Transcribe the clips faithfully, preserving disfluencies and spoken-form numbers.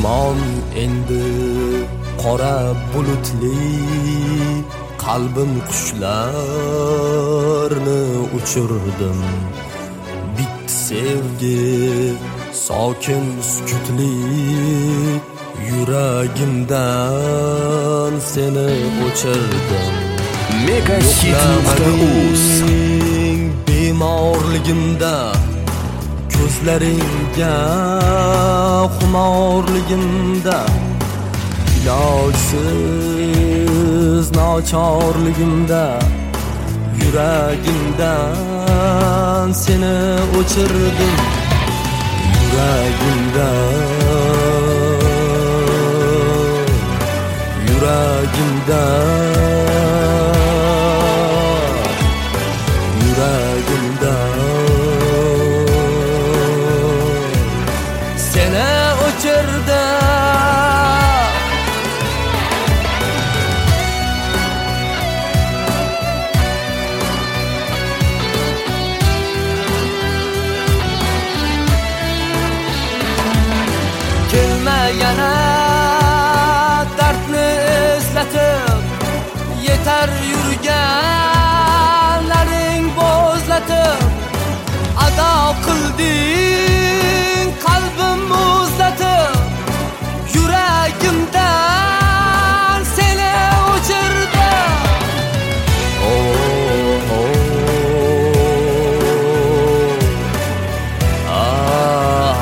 osmon endi qora bulutli, qalbim qushlarni uchirdim. Bitti sevgi sokin sukutli, yuragimdan seni o'chirdim. Megahit nuqta uz bemorligimda, ko'zlaringga xumorligimda, ilojsiz nochorligimda, yuragimdan seni o'chirdim. Yuragimdan, yuragimdan, yuragimdan seni o'chirdim. Kelma yana dardni eslatib, yetar yurganlaring bo'zlatib, ado qilding qalbim muzlatib, yuragimdan seni o'chirdim. Oh, oh, oh. Ah,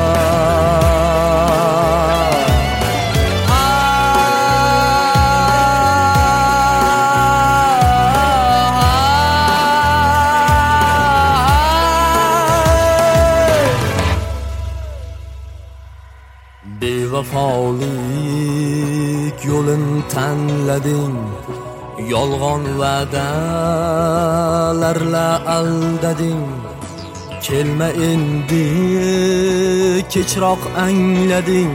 bevafolik yo'lin tanlading, yolg'on va'dalarla aldading. Kelma endi kechroq anglading,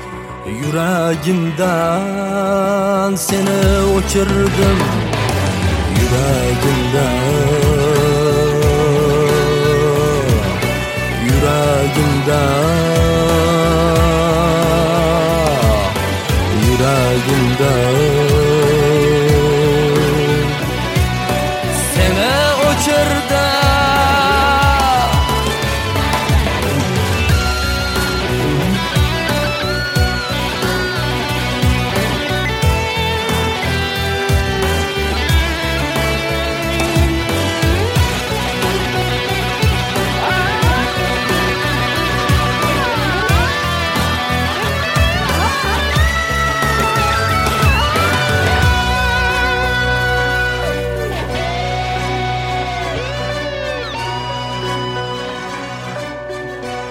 yuragimdan seni o'chirdim. Yuragimdan, yuragimdan, yuragimdan seni o'chirdim.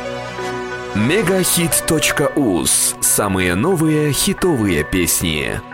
Megahit точка uz. Самые новые хитовые песни.